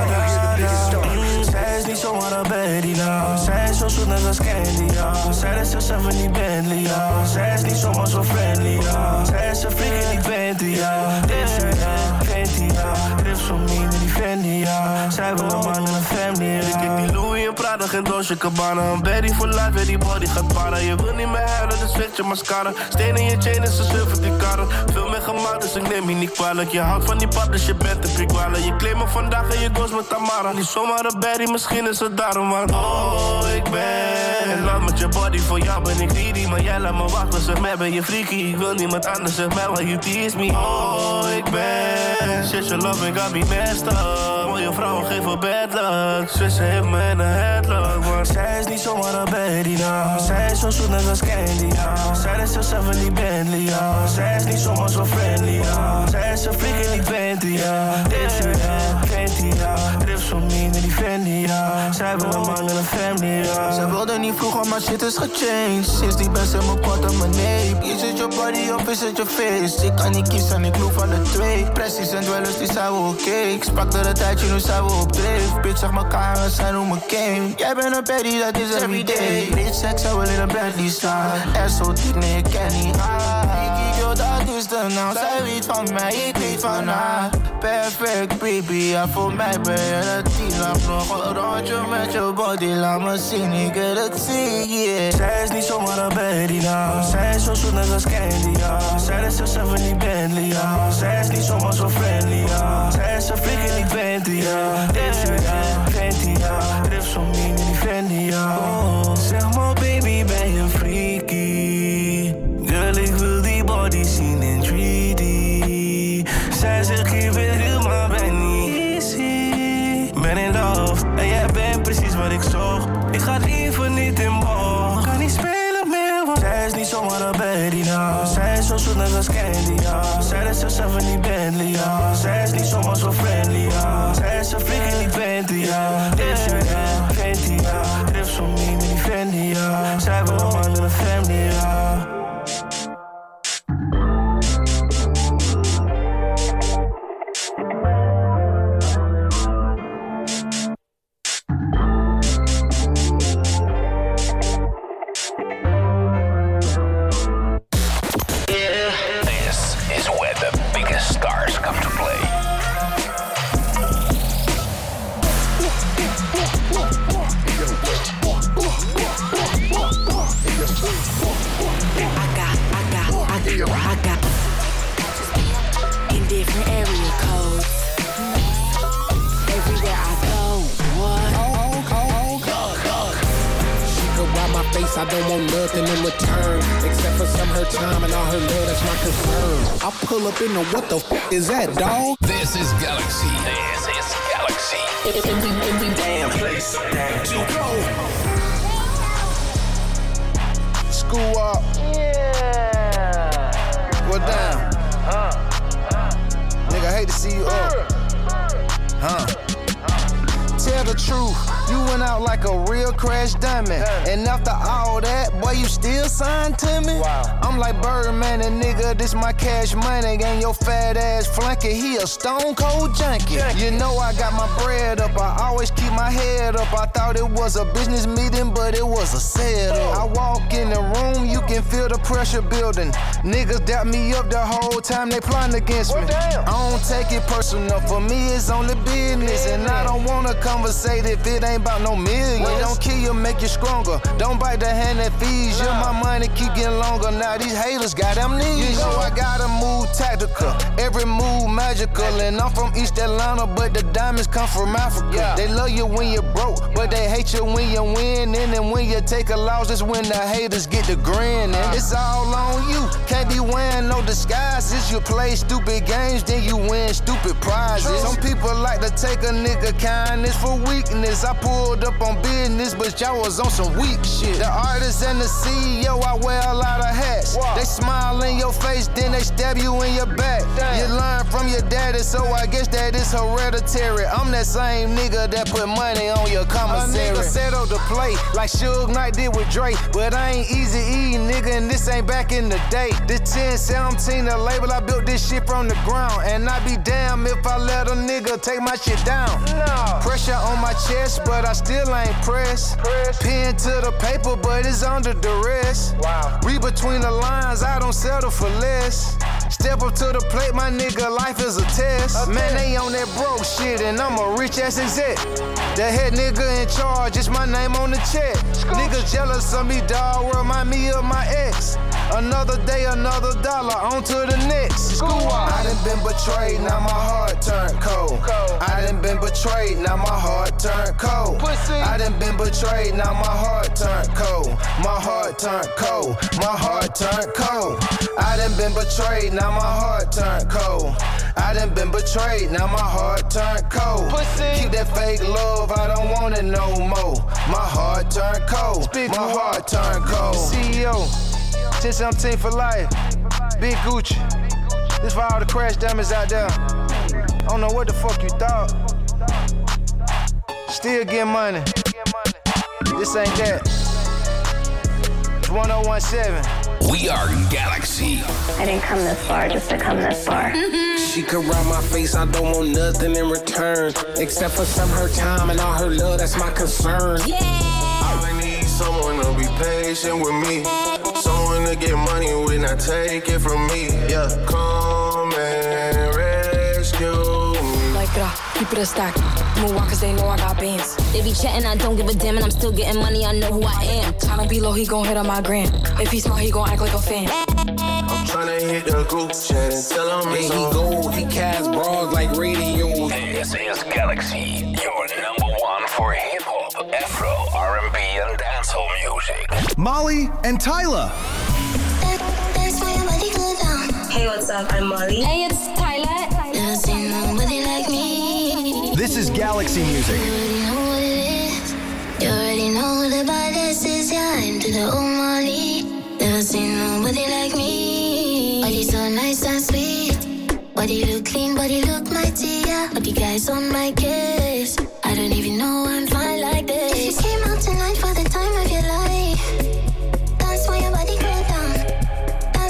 is niet zomaar een baddie, nou. Zij is zo zoet net als candy, ja. Zij is zichzelf in die Bentley, ja. Zij is niet zomaar zo friendly, ja. Zij is een freak in die Bentley, ja. Dit is ja, Fenty, ja. Rips van me in die Fendi, ja. Zij wil een man en een family, ja. Ik die Louis en Prada, geen Dolce Gabbana. Een baddie voor life, weer die body gaat para. Je wil niet meer huilen, dus zet je mascara. Steen in je chain is een zilver die karren. Veel meer gemaakt, dus ik neem je niet kwalijk. Je houdt van die pap, dus je bent een prikwaler. Je claimt me vandaag en je goes met Tamara. Niet zomaar een baddie, misschien is het daarom, want oh, ik ben in love met je body, voor jou ben ik greedy. Maar jij laat me wachten, zeg mij ben je freaky. Ik wil niemand anders, zeg mij waar you tease me. Oh, ik ben shit, your loving got me messed up. Mooie vrouwen geven bad luck. Zwitser heeft me in een headlock, want zij is niet zomaar een baddie, nou. Zij is zo zoet net als candy, ja. Zij is zichzelf in die Bentley, ja. Zij is niet zomaar zo friendly, ja. Zij is een freak in die Bentley, ja. Dit is ja, Fenty, ja. Rips van me in die Fendi, ja. Zij wil een man en een family, ja. Zij wilde niet vroeger, maar shit is gechanged. Sinds die best in mijn portemonnee. Is het je body of is het je face? Ik kan niet kiezen, ik loop van de twee. Pressies en dwellers, die zijn we oké. Okay. Ik sprak er een tijdje, nu zijn we op dreef. Bitch, zeg elkaar en zijn hoe me game. Jij bent een baddie, dat is everyday. Bitch, seks, zij wil in een Bentley staan. Er zo dik, nee, ik ken niet. Ah, ik yo, dat is de nou, zij weet van mij, ik weet van haar. Perfect baby, ja voor mij ben je de tien. Laat nog een rondje met je body, laat me zien, ik wil het zien, yeah. Zij is niet zomaar een baddie, nou. Zij is zo zoet net als candy, ja. Zij is zichzelf in die Bentley, ja. Zij is niet zomaar zo friendly, ja. Zij is een freak in die Bentley, ja. Dipsy, ja, Fenty, ja. Drift zo mean in die Fendi, ja. Oh, zeg maar baby, ben je freaky? Girl, ik wil die body zien in drie D. Zij zegt, geef het heel, maar ben niet easy. Ben in love, en jij bent precies wat ik zocht. Ik ga liever niet in bocht. Kan niet spelen meer, want zij is niet zomaar een baddie, nou. Zij is zo zoet net als candy, ja. Zij is zichzelf in die Bentley, ja. Zij is niet zomaar zo friendly, ja. Zij is een freak in die Bentley, ja. Dipsy, ja, Fenty, ja. Drift zo mean in die Fendi, ja. Zij wil een man in een family, ja. I don't want nothing in return, except for some her time and all her love, that's my concern. I pull up in the, what the f*** is that, dawg? This is Galaxy. This is Galaxy. Every, every damn place that you go. School up. Yeah. Well, damn. Uh, uh, Nigga, I hate to see you up. Huh? Tell the truth, you went out like a real crash diamond. And after all that, boy, you still signed to me? Wow. I'm like Birdman and nigga, this my cash money. And your fat ass flunky, he a stone cold junkie. junkie. You know I got my bread up, I always keep my head up. I thought it was a business meeting, but it was a setup. I walk in the room, you can feel the pressure building. Niggas doubt me up the whole time they plotting against me. Well, I don't take it personal, for me it's only business. And I don't wanna conversate if it ain't about no millions. Don't kill you, make you stronger. Don't bite the hand that feeds you. My money keep getting longer. Now these haters got amnesia. You know I gotta move tactical, every move magical. And I'm from East Atlanta, but the diamonds come from Africa. Yeah. They love you when you're broke, but they hate you when you win. And then when you take a loss, that's when the haters get the grin. And it's all on you. Can't be wearing no disguises. You play stupid games, then you win stupid prizes. Some people like to take a nigga kindness for weakness. I pulled up on business, but y'all was on some weak shit. The artist and the C E O, I wear a lot of hats. Wow. They smile in your face, then they stab you in your back. Damn. You learn from your daddy, so I guess that is hereditary. I'm that same nigga that put money on your commissary. A nigga settled the play like Suge Knight did with Drake. But I ain't easy E, nigga, and this ain't back in the day. The ten seventeen, the label, I built this shit from the ground. And I be damn if I let a nigga take my shit down. No. Pressure on my chest, but I still ain't pressed. Press. Pen to the paper, but it's under duress. Wow. Read between the lines, I don't settle for less. Step up to the plate, my nigga, life is a test. Okay. Man, they on that broke shit, and I'm a rich ass exec. The head nigga in charge, it's my name on the check. Scooch. Niggas jealous of me, dawg, remind me of my ex. Another day, another dollar, on to the next. School. I done been betrayed, now my heart turned cold. cold. I done been betrayed, now my heart turned cold. Pussy. I done been betrayed, now my heart turned cold. My heart turned cold. My heart turned cold. I done been betrayed, now my heart turned cold. I done been betrayed, now my heart turned cold. Pussy. Keep that fake love, I don't want it no more. My heart turned cold. Speak my heart turned cold. C E O, ten seventeen for life. Big Gucci. This for all the crash dummies out there. I don't know what the fuck you thought. Still get money. This ain't that. It's one oh one seven. We are Galaxy. I didn't come this far just to come this far. She could rub my face, I don't want nothing in return, except for some her time and all her love, that's my concern. Yeah. I need someone to be patient with me, someone to to get money, we not take it from me. Yeah, come and rescue me. Like, uh, keep it a stack. Moonwalk cause they know I got bands. They be chatting, I don't give a damn, and I'm still getting money, I know who I am. Tryna be low, he gon' hit on my gram. If he smart, he gon' act like a fan. I'm tryna hit the group chat and tell him hey, it's he on. gold, he cast bras like radio. This is Galaxy, your number one for hip-hop, Afro, R and B, and dancehall music. Molly and Tyler. Hey, what's up? I'm Molly. Hey, it's Tyler. Never seen nobody like me. This is Galaxy Music. You already know what it is. You already know what the baddest is. Yeah, I'm to the old Molly. Never seen nobody like me. Body so nice and sweet. Body look clean, body look mighty. Yeah, but the guys on my case. I don't even know I'm